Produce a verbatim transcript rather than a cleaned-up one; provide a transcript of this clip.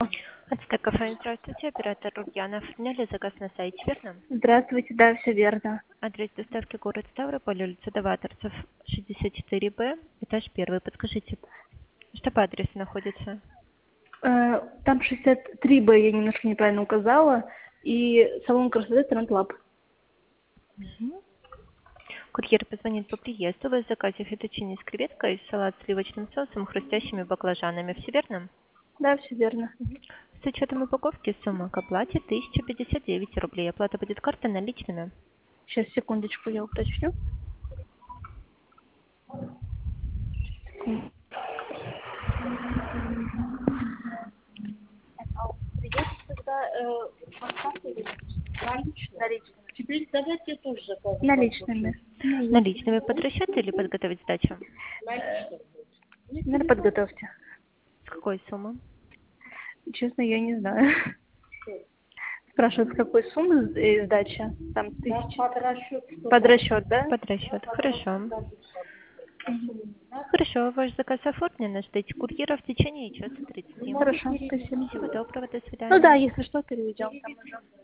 Ацтек кафе, здравствуйте, оператор Ульянов. Сняли заказ на сайте, верно? Здравствуйте, да, все верно. Адрес доставки город Ставрополь, улица Даваторцев, шестьдесят четыре Б, этаж первый. Подскажите, что по адресу находится? Э, Там шестьдесят три Б я немножко неправильно указала, и салон красоты Трендлаб. Мгм. Курьер позвонит по приезду. Вы в заказе фетучини с креветкой, салат с сливочным соусом, хрустящими баклажанами. Все верно? Да, все верно. С учетом упаковки сумма к оплате тысяча пятьдесят девять рублей. Оплата будет картой наличными. Сейчас, секундочку, я уточню. Придется тогда э, поставку или наличными? Теперь давайте тоже заказывать. Наличными. У меня есть. Наличными под расчет или подготовить сдачу? Наверное, подготовьте. С какой суммы? Честно, я не знаю. Спрашивают, с какой суммы э, сдача? Там тысяча. Под расчет. Под расчет, да? Под расчет. Хорошо. Мгм. Хорошо, ваш заказ оформлен. Ждите курьера в течение часа тридцати. Хорошо, спасибо. Всего доброго, до Ну да, свидания. если что, переведем там уже.